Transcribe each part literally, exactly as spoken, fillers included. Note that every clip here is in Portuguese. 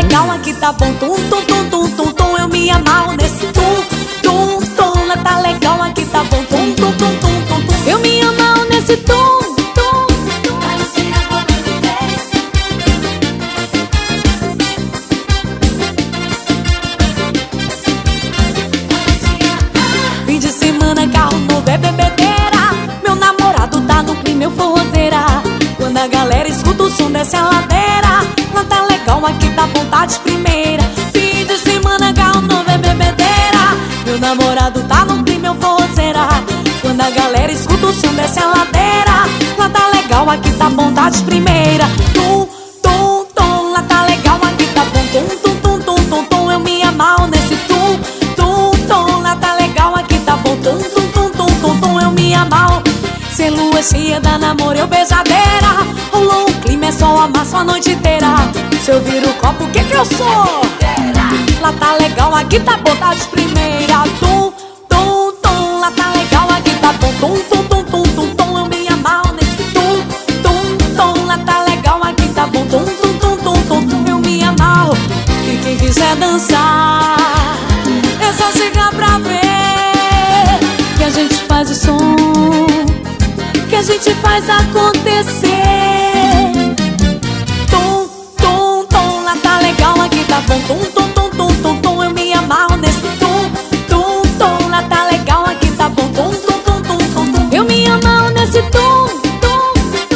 legal, aqui tá bom. Tum, tum, tum, tum, tum, tum. Eu me amarro nesse tum, tum, tum. Lá tá legal, aqui tá bom. Tum, tum, tum, tum, tum, tum. Eu me amarro nesse tum. Fim de semana, carro novo é bebedeira. Meu namorado tá no clima, eu forrozeira. Quando a galera escuta o som, desce a ladeira. Lá tá legal, aqui tá vontade primeira. Fim de semana, carro novo é bebedeira. Meu namorado tá no clima, eu forrozeira. Quando a galera escuta o som, desce a ladeira. Lá tá legal, aqui tá vontade primeira. Tum, tum, tum, lá tá legal, aqui tá bom. Tum, tum, tum, tum, tum, tum. Eu me amarro nesse tum, tum, tum, lá tá legal, aqui tá bom. Tum, tum, tum, tum, tum, tum. Eu me amarro. Sem lua cheia, dá namoro, eu beijadeira. Rolou um clima, é só amasso a noite inteira. Se eu viro o copo, o que que eu sou? Lá tá legal, aqui tá bom, tá de primeira. Tum, tum, tum, lá tá legal, aqui tá bom. Tum, tum, tum, tum, tum, tum. Eu me amarro nesse tum, tum, tum, lá tá legal, aqui tá bom. Tum, tum, tum, tum, tum, tum. Eu me amarro. E quem quiser dançar, é só chegar pra ver que a gente faz o som, que a gente faz acontecer. Tum, tum, tum, lá tá legal, aqui tá bom. Tum, tum, tum, tum, tum, tum. Eu me amarro nesse tum, tum, tum, lá tá legal, aqui tá bom. Tum, tum, tum, tum, tum, tum. Eu me amarro nesse tum, tum.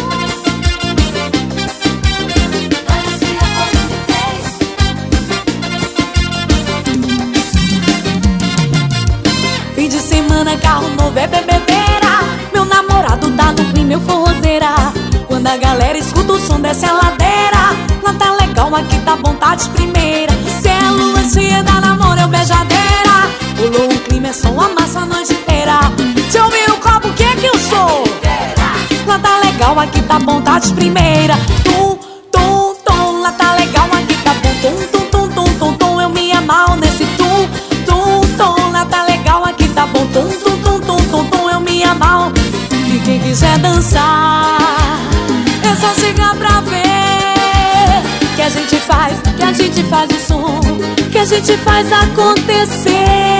Fim de semana, carro novo é bebedeira. Meu namorado tá no clima, eu forrozeira. Quando a galera escuta o som, desce a ladeira. Lá tá legal, aqui tá bom, tá de primeira. Se é lua cheia, dá namoro, eu beijadeira. Pulou um clima, é só amasso a noite inteira. Se eu vir o copo, o que é que eu sou? Lá tá legal, aqui tá bom, tá de primeira. Tum, tum, tum, lá tá legal, aqui tá bom. Tum, tum, tum, tum, tum, tum. Eu me amarro nesse tum, tum, tum, lá tá legal, aqui tá bom. Tum, tum, tum, tum, tum, tum. Eu me amarro. E quem quiser dançar, é só chegar pra ver que a gente faz, que a gente faz o som, que a gente faz acontecer.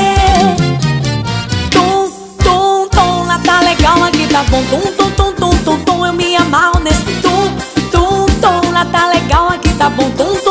Tum, tum, tum, lá tá legal, aqui tá bom. Tum, tum, tum, tum, tum, tum. Eu me amarro nesse tum, tum, tum, lá tá legal, aqui tá bom. Tum,